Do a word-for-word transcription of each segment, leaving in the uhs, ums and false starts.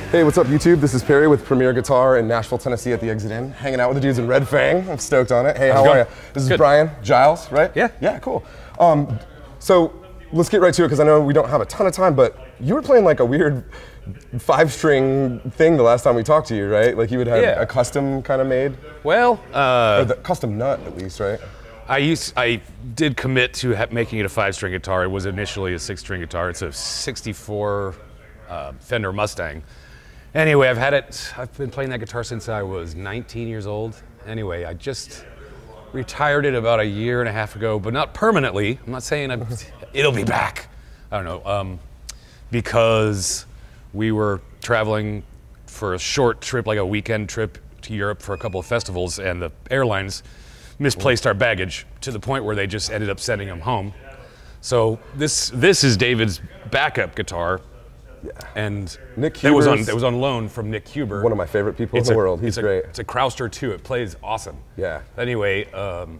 Hey, what's up, YouTube? This is Perry with Premier Guitar in Nashville, Tennessee at the Exit Inn, hanging out with the dudes in Red Fang. I'm stoked on it. Hey, how are you? This is Good. Brian Giles, right? Yeah. Yeah, cool. Um, so let's get right to it because I know we don't have a ton of time, but you were playing like a weird five-string thing the last time we talked to you, right? Like you would have Yeah. a custom kind of made? Well, uh, Or the custom nut, at least, right? I used I did commit to ha making it a five-string guitar. It was initially a six-string guitar. It's a sixty-four uh, Fender Mustang. Anyway, I've had it. I've been playing that guitar since I was nineteen years old. Anyway, I just retired it about a year and a half ago, but not permanently. I'm not saying I'm, it'll be back. I don't know, um, because we were traveling for a short trip, like a weekend trip to Europe for a couple of festivals, and the airlines misplaced our baggage to the point where they just ended up sending them home. So this this is David's backup guitar, Yeah. and Nick that was on Huber's that was on loan from Nick Huber. one of my favorite people It's in the a- world. He's it's great. A, it's a Crowster two. It plays awesome. Yeah. Anyway, um,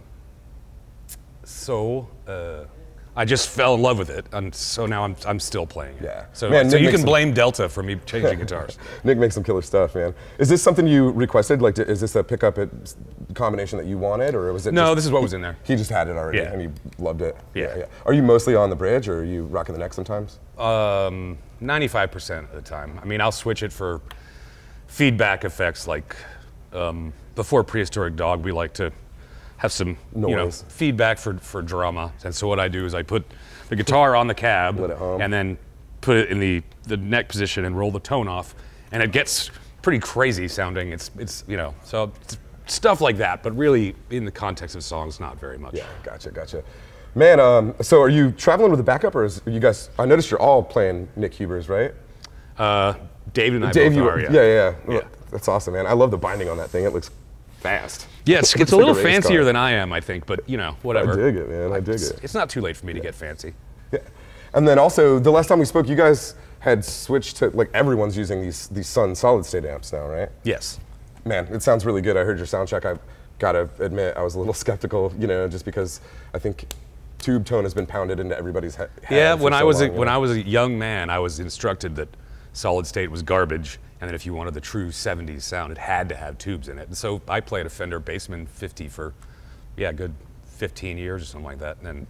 so uh, I just fell in love with it, and so now I'm I'm still playing it. Yeah. So, Man, so Nick you makes can some- blame Delta for me changing guitars. Nick makes some killer stuff, man. Is this something you requested? Like, is this a pickup at combination that you wanted, or was it? No, just, this is what was in there. He just had it already, Yeah. and he loved it. Yeah. yeah. Are you mostly on the bridge, or are you rocking the neck sometimes? Um, ninety-five percent of the time. I mean, I'll switch it for feedback effects. Like um, before Prehistoric Dog, we like to have some you know Noise. feedback for for drama. And so what I do is I put the guitar on the cab Let it hum. and then put it in the the neck position and roll the tone off, and it gets pretty crazy sounding. It's it's you know so it's stuff like that. But really, in the context of songs, not very much. Yeah, gotcha, gotcha. Man, um, so are you traveling with a backup, or is you guys? I noticed you're all playing Nick Huber's, right? Uh, David and I Dave, both you, are. yeah, yeah, yeah. Yeah. That's awesome, man. I love the binding on that thing. It looks fast. Yeah, it's, Looks it's a like little race fancier car. than I am, I think, but you know, whatever. I dig it, man. I dig it's, it. It's not too late for me to get fancy. Yeah. And then also, the last time we spoke, you guys had switched to, like, everyone's using these these Sun solid state amps now, right? Yes. Man, it sounds really good. I heard your sound check. I've got to admit, I was a little skeptical, you know, just because I think tube tone has been pounded into everybody's he- head. Yeah, for when I so was long, a, you when know? I was a young man, I was instructed that solid state was garbage, and that if you wanted the true seventies sound, it had to have tubes in it. And so I played a Fender Bassman fifty for, yeah, a good fifteen years or something like that. And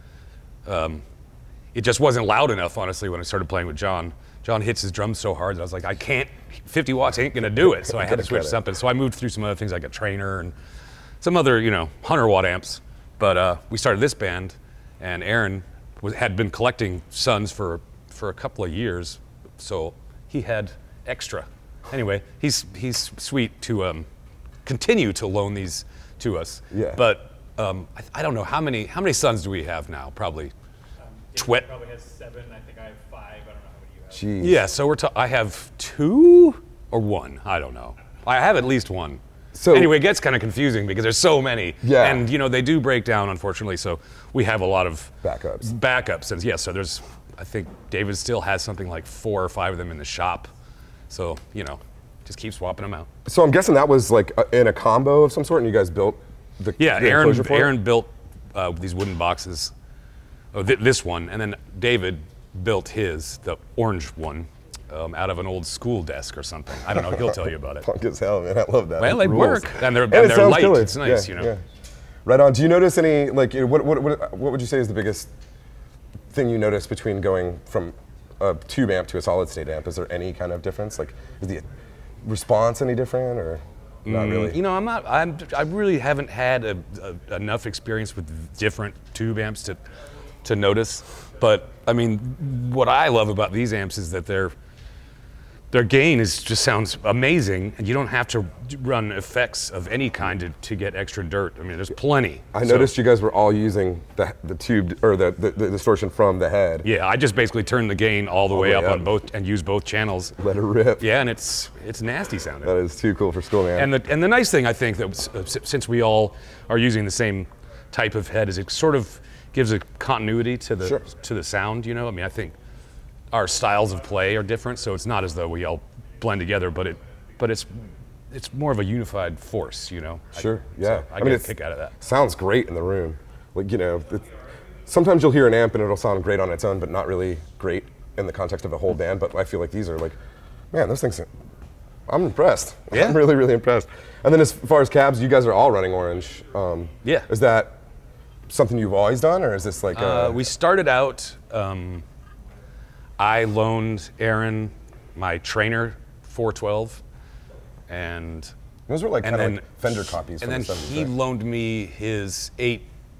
um, it just wasn't loud enough, honestly, when I started playing with John. John hits his drums so hard that I was like, I can't, fifty watts ain't gonna do it. So I had to switch Got it. something. So I moved through some other things like a Trainer and some other, you know, one hundred watt amps. But uh, we started this band, and Aaron was, had been collecting Suns for, for a couple of years, so he had extra. Anyway, he's, he's sweet to um, continue to loan these to us. Yeah. But um, I, I don't know, how many, how many Suns do we have now? Probably David Twit. probably has seven. I think I have five. I don't know how many you have. Jeez. Yeah, so we're ta- I have two or one, I don't know. I have at least one. So- anyway, it gets kind of confusing because there's so many. Yeah. And you know, they do break down, unfortunately, so we have a lot of Backups. Backups, and yeah, so there's, I think David still has something like four or five of them in the shop. So, you know, just keep swapping them out. So I'm guessing that was like a, in a combo of some sort, and you guys built the Yeah, the Aaron, enclosure for it? Aaron built uh, these wooden boxes, oh, th- this one, and then David built his, the orange one, um, out of an old school desk or something. I don't know, he'll tell you about it. Punk as hell, man. I love that. Well, It they rules. work, and they're, and it they're sounds light. killer. It's nice, Yeah, you know. yeah. Right on. Do you notice any, like, you know, what, what, what, what would you say is the biggest thing you notice between going from a tube amp to a solid state amp? Is there any kind of difference? Like, is the response any different, or not really? You know, I'm not. I'm. I really haven't had a, a, enough experience with different tube amps to to notice. But I mean, what I love about these amps is that they're their gain is just sounds amazing, and you don't have to run effects of any kind to, to get extra dirt. I mean, there's plenty. I So, noticed you guys were all using the, the tube, or the, the, the distortion from the head. Yeah, I just basically turn the gain all the way way up up. on both and use both channels. Let it rip. Yeah, and it's it's nasty sounding. That is too cool for school, man. And the and the nice thing I think that was, uh, s- since we all are using the same type of head, is it sort of gives a continuity to the Sure. to the sound. You know, I mean, I think our styles of play are different, so it's not as though we all blend together, but it but it's it's more of a unified force. You know. Sure, I, yeah. So I, I mean, get a it's- kick out of that. Sounds great in the room. Like, you know, it, sometimes you'll hear an amp and it'll sound great on its own, but not really great in the context of the whole band. But I feel like these are like Man, those things, I'm impressed. Yeah. I'm really, really impressed. And then as far as cabs, you guys are all running orange. Um, Yeah. Is that something you've always done, or is this like Uh, a, we started out, um, I loaned Aaron my trainer four twelve, and those were like and kind of then like Fender copies and from then the seventies, he right? loaned me his eight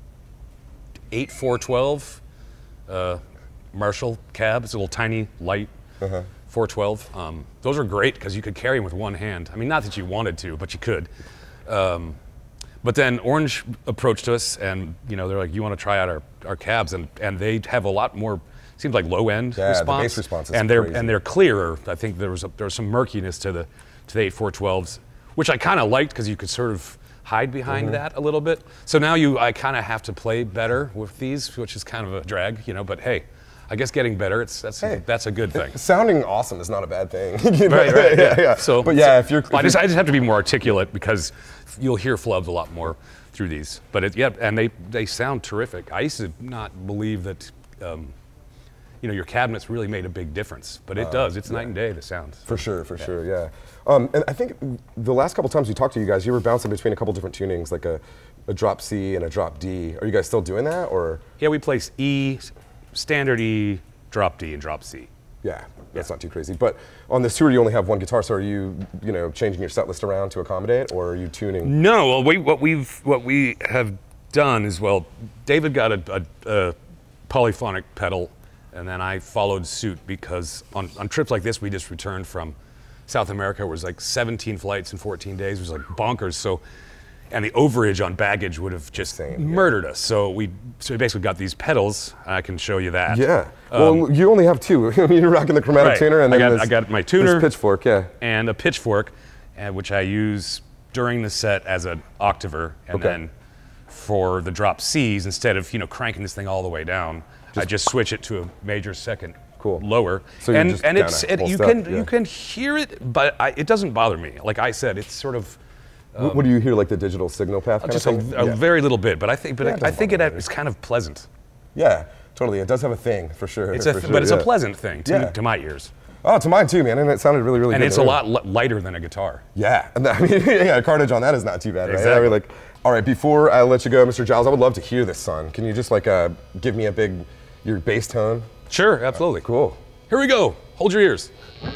eight four twelve uh, Marshall cab. It's a little tiny, light Uh-huh. four twelve. Um, those were great because you could carry them with one hand. I mean, not that you wanted to, but you could. Um, but then Orange approached us, and you know they're like, "You want to try out our, our cabs?" And and they have a lot more. Seems like low end Yeah, the response. bass response is and they're crazy. and they're clearer. I think there was a, there was some murkiness to the to the eight four twelves, which I kind of liked because you could sort of hide behind Mm-hmm. that a little bit. So now you I kind of have to play better with these, which is kind of a drag, you know. But hey, I guess getting better, it's that's Hey. that's a good thing. Sounding awesome is not a bad thing. You know? Right, right, yeah, yeah. yeah. So, but yeah, so- if you're, if I just you're- I just have to be more articulate because you'll hear flubs a lot more through these. But it, yeah, and they they sound terrific. I used to not believe that. Um, you know, your cabinets really made a big difference, but it does. It's night and day, the sound. For sure, for sure, yeah. Um, and I think the last couple times we talked to you guys, you were bouncing between a couple different tunings, like a, a drop C and a drop D. Are you guys still doing that, or? Yeah, we place E, standard E, drop D, and drop C. Yeah, that's not too crazy. But on this tour, you only have one guitar, so are you, you know, changing your set list around to accommodate, or are you tuning? No, well, we, what we've what we have done is, well, David got a, a, a polyphonic pedal, and then I followed suit because on, on trips like this, we just returned from South America. It was like seventeen flights in fourteen days. It was like bonkers. So, and the overage on baggage would have just Insane, yeah. murdered us. So we so we basically got these pedals. And I can show you that. Yeah. Well, you only have two. You're rocking the chromatic Right. tuner, and I then got- this, I got my tuner. this pitchfork, yeah. And a pitchfork, and which I use during the set as an octaver, and Okay. then for the drop Cs, instead of you know cranking this thing all the way down, I just switch it to a major second Cool. lower. So you're and just and down it's a it, whole you step, can yeah. you can hear it, but I, it doesn't bother me. Like I said, it's sort of What- what do you hear, like the digital signal path kind just a, of thing? a yeah. very little bit, but I think but Yeah, it I, I doesn't think it bother me. it's kind of pleasant. Yeah, totally. It does have a thing, for sure. It's a for th- sure, but it's yeah. a pleasant thing to, Yeah. to my ears, Oh, to mine too, man, and it sounded really, really and good. it's a lot li- lighter than a guitar. Yeah, and that, I mean, yeah, carnage on that is not too bad, right? I Exactly. mean, like, all right, before I let you go, Mister Giles, I would love to hear this song. Can you just like uh, give me a big, your bass tone? Sure, absolutely. Cool. Here we go. Hold your ears.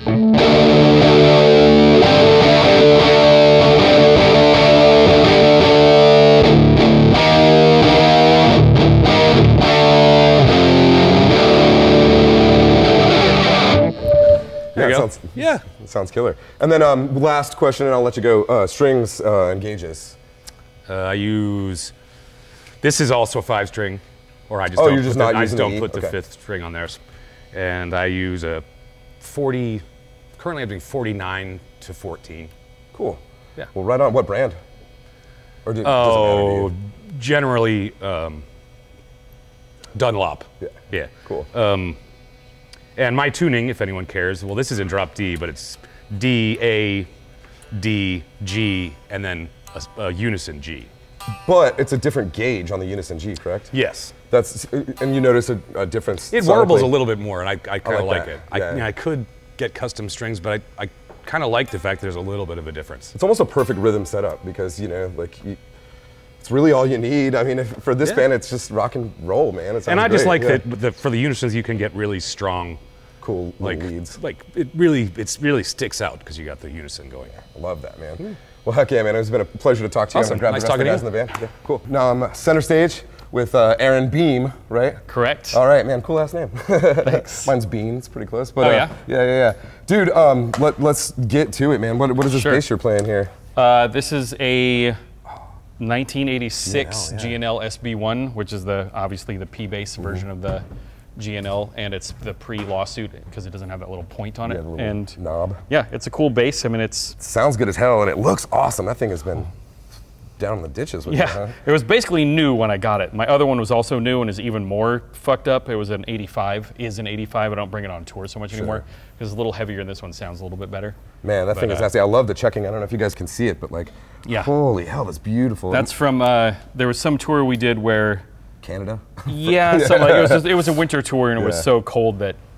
There you Yeah, go. Sounds, Yeah. sounds killer. And then um, last question, and I'll let you go. Uh, strings uh, and gauges. Uh, I use. This is also a five string, or I just Oh, don't you're just put not the, I using just the don't E? put the Okay. fifth string on there, and I use a forty. Currently, I'm doing forty-nine to fourteen. Cool. Yeah. Well, right on. What brand? Or do, does it matter Oh, to generally um, Dunlop. you? Yeah. Yeah. Cool. Um, and my tuning, if anyone cares, well, this is in drop D, but it's D, A, D, G, and then a, a unison G. But it's a different gauge on the Unison G, correct? Yes. That's and you notice a, a difference. It warbles a sonically? little bit more, and I, I kind of like like, that. it. I, Yeah. you know, I could get custom strings, but I, I kind of like the fact there's a little bit of a difference. It's almost a perfect rhythm setup because you know, like, you, it's really all you need. I mean, if, for this Yeah. band, it's just rock and roll, man. It sounds And I just great, like yeah. that the, for the unisons you can get really strong, Cool like little leads. like it really it's really sticks out because you got the unison going. I love that, man. Well, heck yeah, man. It's been a pleasure to talk to you. Awesome. I'm gonna grab Nice the rest of the talking guys to in the band. Yeah, cool. Now I'm center stage with uh, Aaron Beam, right? Correct. All right, man. Cool last name. Thanks. Mine's Bean. It's pretty close. But, Oh, uh, yeah? Yeah, yeah, yeah. Dude, um, let, let's get to it, man. What, what is this Sure. bass you're playing here? Uh, this is a nineteen eighty-six G N L, yeah. G N L S B one, which is the obviously the P-bass version of the G N L, and it's the pre-lawsuit because it doesn't have that little point on Yeah, it. the little And knob. yeah, it's a cool bass. I mean, it's Sounds good as hell, and it looks awesome. That thing has been down in the ditches with yeah, it, huh? it was basically new when I got it. My other one was also new and is even more fucked up. It was an eighty-five, is an eighty-five. I don't bring it on tour so much anymore because it's a little heavier, and this one sounds a little bit better. Man, that But, thing is uh, nasty. I love the checking. I don't know if you guys can see it, but like, Yeah. holy hell, that's beautiful. That's from uh, there was some tour we did where Canada. yeah, so like it was just, it was a winter tour and it Yeah. was so cold that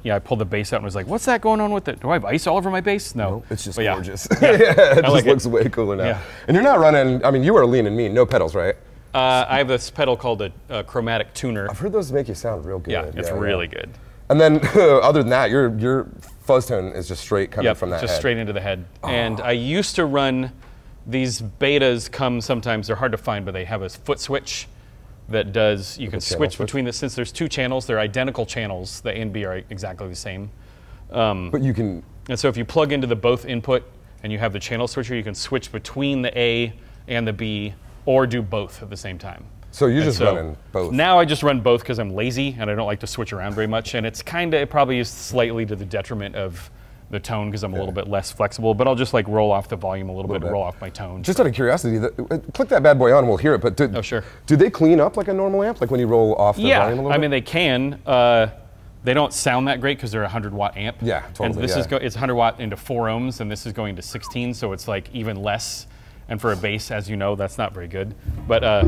yeah, I pulled the bass out and was like, what's that going on with it? Do I have ice all over my bass? No. No, it's just But yeah. gorgeous. Yeah. yeah, it I just like looks it. way cooler now. Yeah. And you're not running, I mean, you are lean and mean, no pedals, right? Uh, I have this pedal called a, a chromatic tuner. I've heard those make you sound real good. Yeah, it's yeah, really yeah. good. And then, other than that, your your fuzz tone is just straight coming Yep, from that just head. straight into the head. And I used to run, these betas come sometimes, they're hard to find, but they have a foot switch that does, you can channel switch switch? between the, since there's two channels, they're identical channels, the A and B are exactly the same. But you can, And so if you plug into the both input and you have the channel switcher, you can switch between the A and the B or do both at the same time. so you're And just so running both. Now I just run both because I'm lazy and I don't like to switch around very much. And it's kind of, it probably is slightly to the detriment of the tone because I'm a little bit less flexible, but I'll just like roll off the volume a little, bit, bit. roll off my tone. Just out of curiosity, the, uh, click that bad boy on, we'll hear it, but do, Oh, sure. do they clean up like a normal amp? Like when you roll off the yeah, volume a little I bit? mean, they can. Uh, they don't sound that great because they're a one hundred watt amp. Yeah, totally, And this yeah. is go- it's one hundred watt into four ohms, and this is going to sixteen, so it's like even less. And for a bass, as you know, that's not very good. But uh,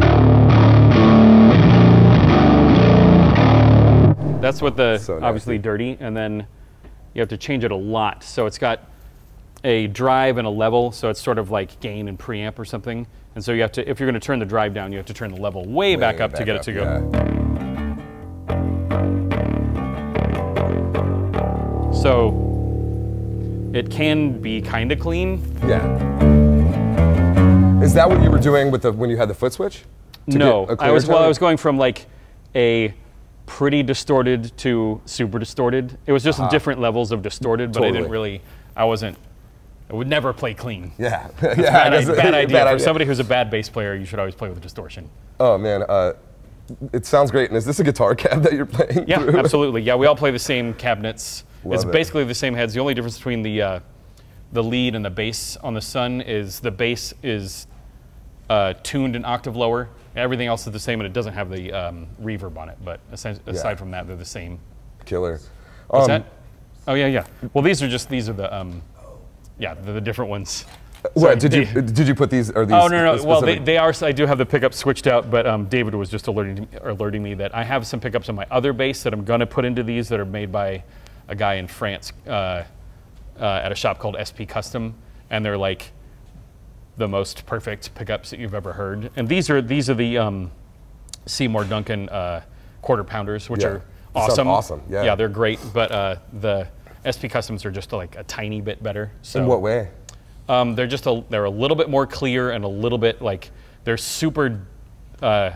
that's what the So obviously nasty. dirty, and then you have to change it a lot. So it's got a drive and a level, so it's sort of like gain and preamp or something. And so you have to, if you're going to turn the drive down, you have to turn the level way, back up to get it to go. yeah. So it can be kind of clean. Yeah. Is that what you were doing with the when you had the foot switch? To No, get a I clearer was well. tone? I was going from like a pretty distorted to super distorted. It was just different levels of distorted, but I Totally. didn't really. I wasn't. I would never play clean. Yeah. yeah. I Bad, guess- i- bad idea. bad For idea. somebody who's a bad bass player, you should always play with distortion. Oh man, uh, it sounds great. And is this a guitar cab that you're playing? Yeah, through? absolutely. Yeah, we all play the same cabinets. Love it's it. basically the same heads. The only difference between the uh, the lead and the bass on the Sun is the bass is uh, tuned an octave lower. Everything else is the same, and it doesn't have the um, reverb on it. But aside, aside from that, they're the same. Killer. What's Um, that? Oh yeah, yeah. Well, these are just these are the um, yeah, they're the different ones. What Sorry, did you they- did you put these? Are these? Oh no, no. Well, they, specific- they are. I do have the pickups switched out, but um, David was just alerting alerting me that I have some pickups on my other bass that I'm gonna put into these that are made by a guy in France uh, uh, at a shop called S P Custom, and they're like the most perfect pickups that you've ever heard. And these are these are the um, Seymour Duncan uh, quarter pounders, which Yeah. are They sound awesome. awesome, yeah. Yeah, they're great. But uh, the S P Customs are just like a tiny bit better. So In what way? um, they're just a, they're a little bit more clear and a little bit like they're super uh,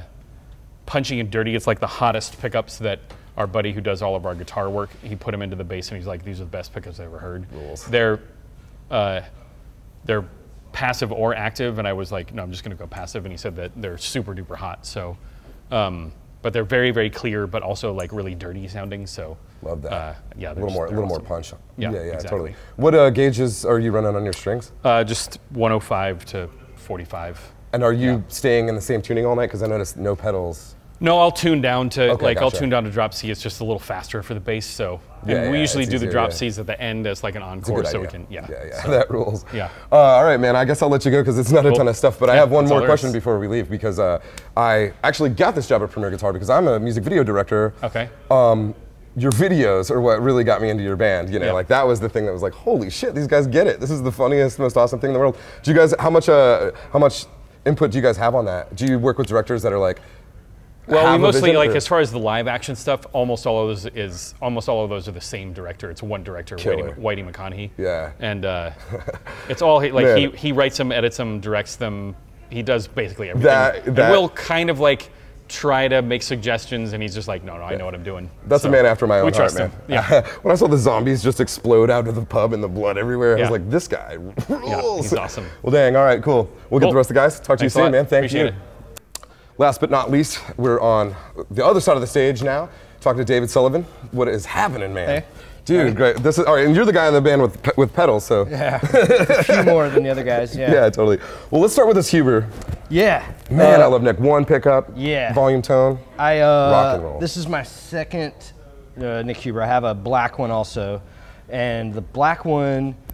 punchy and dirty. It's like the hottest pickups that our buddy who does all of our guitar work, he put them into the bass and he's like, these are the best pickups I've ever heard. Rules. They're uh, they're passive or active, and I was like, no, I'm just gonna go passive. And he said that they're super duper hot. So, um, but they're very very clear, but also like really dirty sounding. So Love that. Uh, yeah, a they're little just- more, a they're little more awesome. punch. Yeah, yeah, yeah, exactly. totally. What uh, gauges are you running on your strings? Uh, just one oh five to forty-five. And are you staying in the same tuning all night? Because I noticed no pedals. No, I'll tune down to Okay, like I'll gotcha. tune down to drop C. It's just a little faster for the bass. So and Yeah, we yeah, usually it's do the easier, drop yeah. C's at the end as like an It's a encore, good so idea. we can yeah. yeah, yeah. So, that rules. Yeah. Uh, all right, man. I guess I'll let you go because it's not a Cool. ton of stuff. But I Yeah, have one that's more all there question is. before we leave because uh, I actually got this job at Premier Guitar because I'm a music video director. Okay. Um, your videos are what really got me into your band. You know, Yeah. like that was the thing that was like, holy shit, these guys get it. This is the funniest, most awesome thing in the world. Do you guys? How much? Uh, how much input do you guys have on that? Do you work with directors that are like? Well, have we a mostly vision, like or- as far as the live action stuff. Almost all of those is almost all of those are the same director. It's one director, Killer. Whitey, Whitey McConaughey. Yeah. And uh, it's all he, like Man. he he writes them, edits them, directs them. He does basically everything. That- and that- we'll kind of like try to make suggestions, and he's just like, no, no, I know what I'm doing. That's So a man after my own we heart, trust man. him. Yeah. When I saw the zombies just explode out of the pub and the blood everywhere, I Yeah. was like, this guy rules. he's awesome. Well, dang. All right, cool. We'll get Cool. the rest of the guys. Talk to Thanks a you soon, lot. man. Thank Appreciate you. it. Last but not least, we're on the other side of the stage now, talking to David Sullivan. What is happening, man? Hey. Dude, great. This is all right, and you're the guy in the band with pe- with pedals, so Yeah, a few more than the other guys. Yeah. yeah, totally. Well, let's start with this Huber. Yeah. Man, Uh, I love Nick. One pickup. Yeah. Volume tone. I uh, Rock and roll. This is my second uh, Nick Huber. I have a black one also, and the black one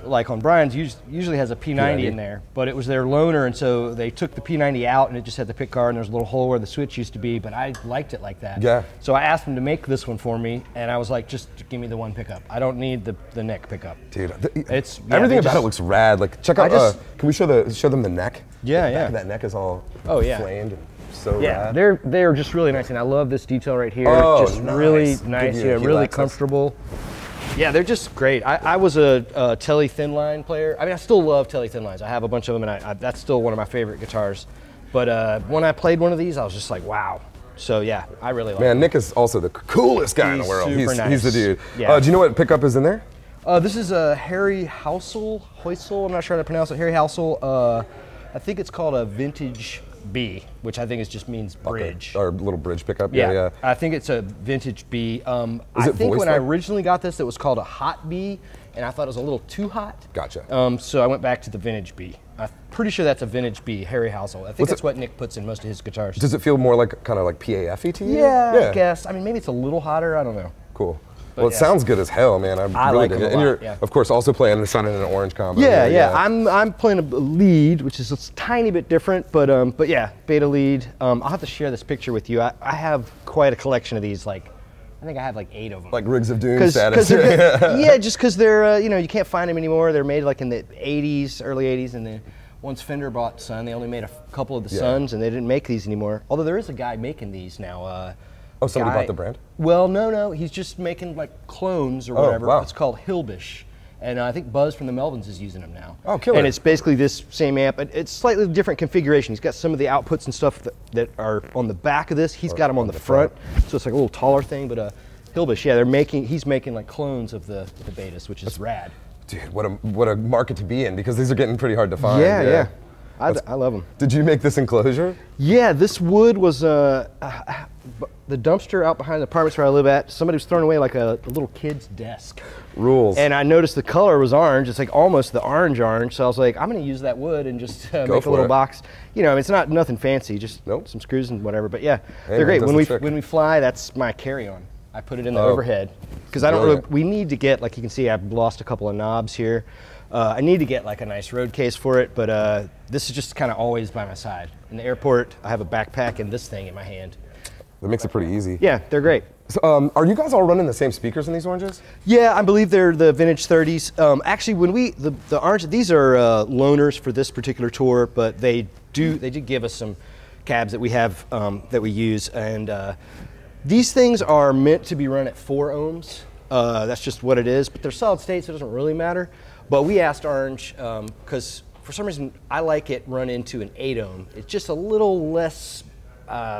like on Brian's, us- usually has a P ninety in there, but it was their loaner, and so they took the P ninety out, and it just had the pick guard, and there's a little hole where the switch used to be, but I liked it like that. Yeah. So I asked them to make this one for me, and I was like, just give me the one pickup. I don't need the, the neck pickup. Dude, th- It's- yeah, everything they about just- it looks rad. Like, check I out. just- uh, can we show the show them the neck? Yeah, The back yeah. of that neck is all Oh, yeah. flamed and so Yeah, rad. they're they're just really nice, and I love this detail right here. Oh, just nice. really Give nice, you yeah, heel really access. comfortable. Yeah, they're just great. I, I was a, a Tele thin line player. I mean, I still love Tele thin lines. I have a bunch of them, and I, I, that's still one of my favorite guitars. But uh, when I played one of these, I was just like, wow. So yeah, I really like Man, it. Nick is also the coolest guy in He's the world. super He's, nice. he's the dude. Yeah. Uh, do you know what pickup is in there? Uh, this is a Harry Housel, Hoysel, I'm not sure how to pronounce it. Harry Housel, uh, I think it's called a Vintage B, which I think is just means bridge. Or little bridge pickup. Yeah, Yeah, yeah. I think it's a vintage B. Um, Is I it think voiced when I like- originally got this, it was called a hot B, and I thought it was a little too hot. Gotcha. Um, so I went back to the vintage B. I'm pretty sure that's a vintage B, Harry Housel. I think What's that's it- what Nick puts in most of his guitars. Does it feel more like kind of like P A F E to you? yeah, I guess. I mean, maybe it's a little hotter. I don't know. Cool. Well, it yeah. sounds good as hell, man. I, I really like dig them a it. And lot, you're, yeah. of course, also playing the sun in an orange combo. Yeah, yeah. I'm I'm playing a lead, which is a tiny bit different, but um, but yeah, beta lead. Um, I'll have to share this picture with you. I, I have quite a collection of these. Like, I think I have like eight of them. Like Rigs of Doom Cause, status. 'cause they're- yeah, just because they're uh, you know you can't find them anymore. They're made like in the eighties, early eighties, and then once Fender bought Sun, they only made a f- couple of the Yeah. Suns, and they didn't make these anymore. Although there is a guy making these now. Uh, Oh, somebody guy- bought the brand? Well, no, no, he's just making like clones or Oh, whatever. wow. It's called Hilbish. And uh, I think Buzz from the Melvins is using them now. Oh, killer. And it's basically this same amp. It- It's slightly different configuration. He's got some of the outputs and stuff that, that are on the back of this. He's got them on the, front, so it's like a little taller thing. But uh, Hilbish, yeah, they're making. He's making like clones of the the Betas, which is rad. Dude, what a what a market to be in because these are getting pretty hard to find. Yeah, yeah. I, I love them. Did you make this enclosure? Yeah, this wood was uh, uh, the dumpster out behind the apartments where I live at. Somebody was throwing away like a, a little kid's desk. Rules. And I noticed the color was orange. It's like almost the orange orange. So I was like, I'm going to use that wood and just uh, Go make a for little it. box. You know, it's not nothing fancy, just Nope. some screws and whatever. But yeah, Hey, they're man, great. does When the we trick. when we fly, that's my carry-on. I put it in the Oh. overhead because I don't really. Brilliant. We need to get, like you can see, I've lost a couple of knobs here. Uh, I need to get like a nice road case for it, but uh, this is just kind of always by my side. In the airport, I have a backpack and this thing in my hand. That makes it pretty easy. Yeah, they're great. So, um, are you guys all running the same speakers in these oranges? Yeah, I believe they're the vintage thirties. Um, actually, when we the the orange, these are uh, loaners for this particular tour, but they do they did give us some cabs that we have um, that we use, and uh, these things are meant to be run at four ohms. Uh, that's just what it is, but they're solid state, so it doesn't really matter. But we asked Orange because for some reason I like it run into an eight ohm. It's just a little less. Uh,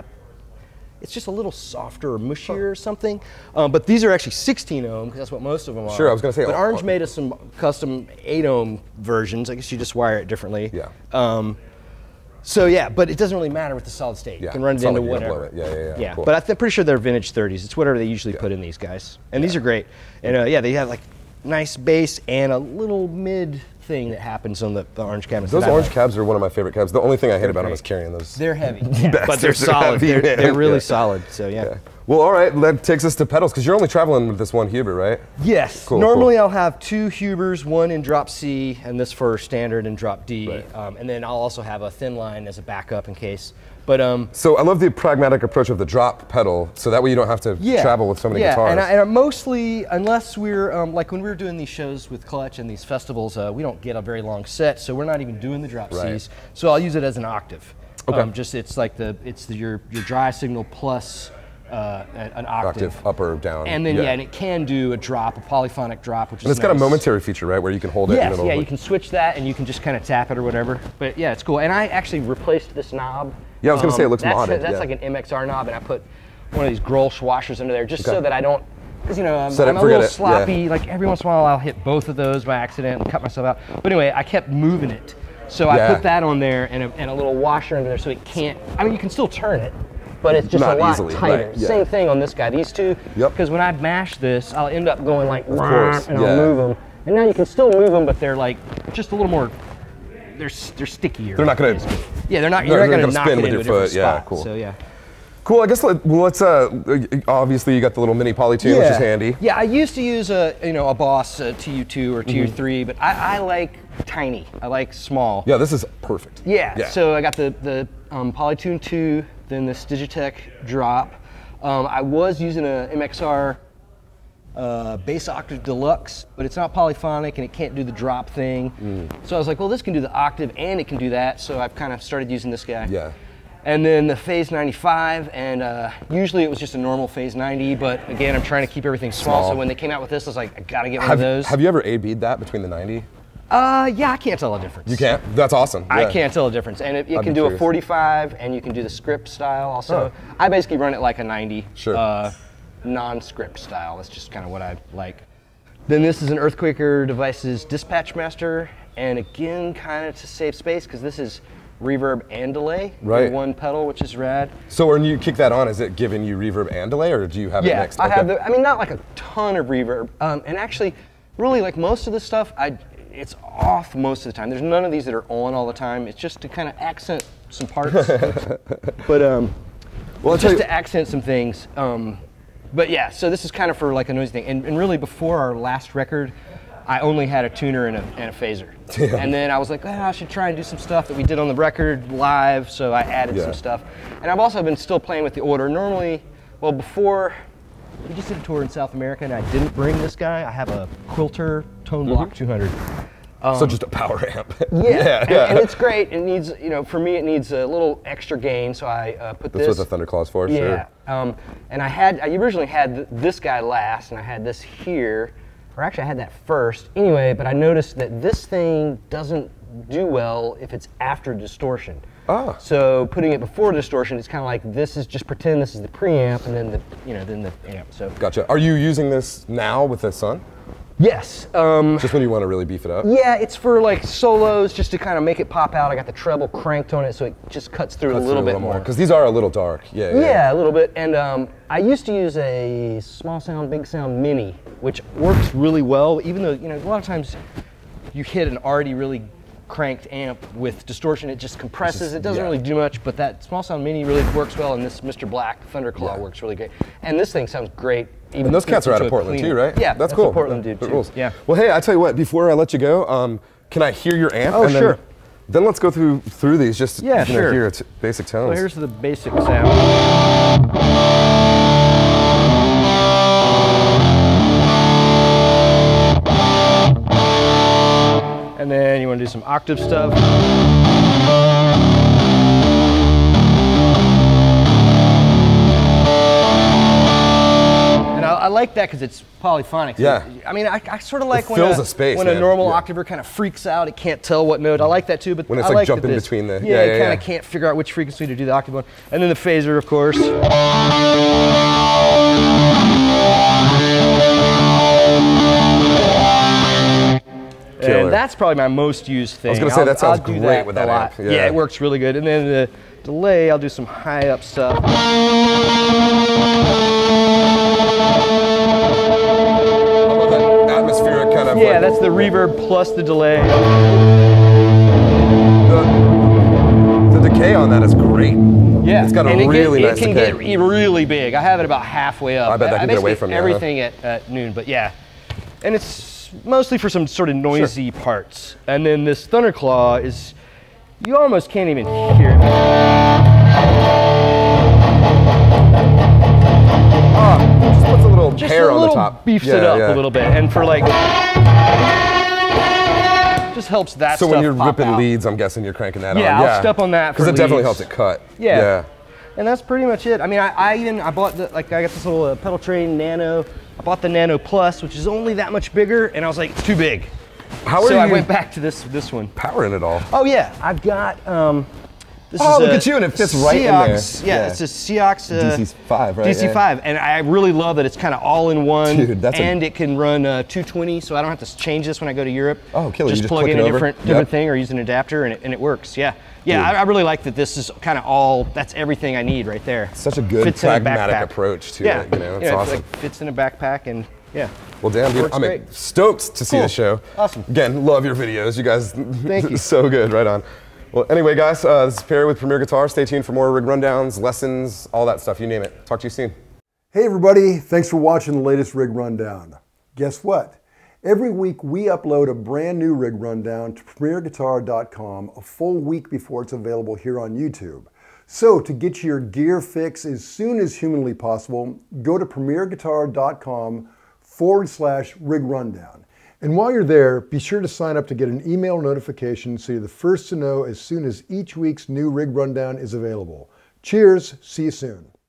It's just a little softer or mushier or something. Um, but these are actually sixteen ohm, because that's what most of them are. Sure, I was gonna say, But oh, Orange oh. made us some custom eight ohm versions. I guess you just wire it differently. Yeah. Um, so yeah, but it doesn't really matter with the solid state. Yeah, You can run it's it not into like you're gonna whatever. blow it. Yeah, yeah, yeah. Cool. But I th- I'm pretty sure they're vintage thirties. It's whatever they usually put in these guys. And these are great. And uh, yeah, they have like nice bass and a little mid thing that happens on the, the Orange cabinets. Those that I orange like. cabs are one of my favorite cabs. The only thing I hate about them great. is carrying those. They're heavy, yeah, but they're Bastards are solid. heavy, They're, man. they're really Yeah. solid. So yeah. Yeah. Well, all right. That takes us to pedals because you're only traveling with this one Huber, right? Yes. Cool, Normally cool. I'll have two Hubers, one in drop C and this for standard and drop D. Right. Um, and then I'll also have a thin line as a backup in case. But um, So I love the pragmatic approach of the drop pedal, so that way you don't have to yeah. travel with so many yeah, guitars. and, I, and I mostly, unless we're, um, like when we were doing these shows with Clutch and these festivals, uh, we don't get a very long set, so we're not even doing the drop Right. Cs. So I'll use it as an octave. Okay. Um, just, it's like the, it's the, your, your dry signal plus uh, an octave. Octave, up or down. And then, yeah. and it can do a drop, a polyphonic drop, which And is it's got a nice. momentary feature, right, where you can hold it in the Yes, middle. yeah, of you like- can switch that and you can just kind of tap it or whatever. But yeah, it's cool. And I actually replaced this knob. Yeah, I was gonna say it looks that's, modded, That's yeah. like an M X R knob, and I put one of these Grolsch washers under there just Okay. so that I don't, because you know, I'm, Set it, I'm a forget little it, sloppy. yeah. Like every once in a while I'll hit both of those by accident and cut myself out. But anyway, I kept moving it. So I Yeah. put that on there and a, and a little washer under there so it can't, I mean, you can still turn it, but it's just Not a lot easily, tighter. right, yeah. Same thing on this guy. These two, Yep. because when I mash this, I'll end up going like, course, and yeah. I'll move them. And now you can still move them, but they're like just a little more, they're, s- they're stickier. They're not gonna. Yeah, they're not, They're- you're not they're gonna gonna knock spin it with into your a different foot, yeah, spot. cool. So yeah. Cool. I guess let, well, let's. Uh, obviously, you got the little mini Polytune, which is handy. Yeah, I used to use a you know a Boss a T U two or T U three, mm-hmm. but I, I like tiny. I like small. Yeah, this is perfect. Yeah. yeah. So I got the the um, Polytune two, then this Digitech drop. Um, I was using a M X R uh, Bass Octave Deluxe, but it's not polyphonic and it can't do the drop thing. Mm. So I was like, well, this can do the octave and it can do that. So I've kind of started using this guy. Yeah. And then the Phase ninety-five, and uh, usually it was just a normal Phase ninety, but again, I'm trying to keep everything small, Small. so when they came out with this, I was like, I gotta get one have, of those. Have you ever A B'd that between the ninety? Uh, yeah, I can't tell a difference. You can't? That's awesome. I Yeah. can't tell a difference, and it, it I'd can be do curious. a forty-five, and you can do the script style also. Oh. I basically run it like a ninety, Sure. uh, non-script style. That's just kind of what I like. Then this is an Earthquaker Devices Dispatch Master, and again, kind of to save space, because this is reverb and delay Right. in one pedal, which is rad. So when you kick that on, is it giving you reverb and delay, or do you have it Yeah, mixed? I Okay. have the, I mean, not like a ton of reverb, um, and actually, really, like most of the stuff, I, it's off most of the time. There's none of these that are on all the time. It's just to kind of accent some parts. but um, Well, I'll just tell you- to accent some things. Um, but yeah, so this is kind of for like a noisy thing. And, and really, before our last record, I only had a tuner and a, and a phaser. Yeah. And then I was like, oh, I should try and do some stuff that we did on the record live, so I added Yeah. some stuff. And I've also been still playing with the order. Normally, well, before, we just did a tour in South America, and I didn't bring this guy. I have a Quilter Tone Block two hundred. so just a power amp. Yeah, yeah, and, yeah. and it's great. It needs, you know, for me, it needs a little extra gain, so I uh, put That's this. what the Thunderclaw's for, Yeah, sure. um, and I had, I originally had th this guy last, and I had this here, or actually I had that first. Anyway, but I noticed that this thing doesn't do well if it's after distortion. Ah. So putting it before distortion, it's kind of like this is just pretend this is the preamp, and then the, you know, then the amp. So Gotcha. Are you using this now with the Sun? yes. Um, Just when you want to really beef it up? Yeah, it's for like solos, just to kind of make it pop out. I got the treble cranked on it, so it just cuts through Cuts a little through bit more. Because these are a little dark. Yeah, yeah. Yeah, a little bit. And um, I used to use a Small Sound, Big Sound Mini, which works really well, even though, you know, a lot of times you hit an already really cranked amp with distortion, it just compresses. It doesn't yeah. really do much, but that Small Sound Mini really works well, and this Mister Black Thunderclaw Yeah. works really great. And this thing sounds great. Even And those cats are out into of a Portland cleaner. too, right? Yeah, that's, that's cool. what Portland did That too. rules. Yeah. Well, hey, I tell you what. Before I let you go, um, can I hear your amp? Oh, and then, sure. Then let's go through through these just Yeah, you know, sure. hear its basic tones. So here's the basic sound. And then you want to do some octave stuff. And I, I like that because it's polyphonic. So Yeah. I mean, I, I sort of like when, fills a, a space, when a man. normal Yeah. octaver kind of freaks out, it can't tell what note. I like that too, but When it's I like like that jumping this- between the- yeah, yeah, you yeah, kind yeah. of can't figure out which frequency to do the octave on. And then the phaser, of course. Killer. And that's probably my most used thing. was gonna say, I'll- that sounds I'll do great that with a that lot. amp. Yeah. Yeah. It works really good. And then the delay, I'll do some high up stuff. How about that atmospheric kind of. Yeah, like, that's the reverb plus the delay. The, the decay on that is great. Yeah, It's got a and it really get, nice it can decay. get re- really big. I have it about halfway up. I bet that can get away basically from you, huh? everything at, at noon, but yeah. And it's mostly for some sort of noisy parts. And then this Thunderclaw is, you almost can't even hear it. Ah, just puts a little Just hair a on little the top. beefs Yeah, it up yeah. a little bit, and for like, just helps that So stuff when you're pop ripping out. leads, I'm guessing you're cranking that on. Yeah, I'll step on that for Because it definitely leads. helps it cut. Yeah. Yeah. And that's pretty much it. I mean, I, I even, I bought the, like, I got this little uh, Pedal Train Nano. I bought the Nano Plus, which is only that much bigger, and I was like, it's too big. How are so you I went back to this this one. powering it all? Oh yeah, I've got, um, this Oh, is look a at you, and it fits right in there. Seox, Yeah, Yeah. it's a Seox uh, D C five, right? D C five, and I really love that it's kind of all in one, Dude, that's a- and it can run uh, two twenty, so I don't have to change this when I go to Europe. Oh, killer, you Just just plug click in it a over. different Yep. different thing or use an adapter, and it, and it works. Yeah, yeah, I, I really like that. This is kind of all. That's everything I need right there. Such a good Fits in a pragmatic backpack. approach to Yeah, it. You know, it's yeah, awesome. Like fits in a backpack, and yeah. Well, damn, dude, Works I'm great. stoked to see Cool. the show. Awesome. Again, love your videos. You guys, Thank you. so good. Right on. Well, anyway, guys, uh, this is Perry with Premier Guitar. Stay tuned for more rig rundowns, lessons, all that stuff. You name it. Talk to you soon. Hey, everybody. Thanks for watching the latest rig rundown. Guess what? Every week we upload a brand new rig rundown to premier guitar dot com a full week before it's available here on YouTube. So to get your gear fix as soon as humanly possible, go to premier guitar dot com forward slash rig rundown. And while you're there, be sure to sign up to get an email notification so you're the first to know as soon as each week's new rig rundown is available. Cheers, see you soon.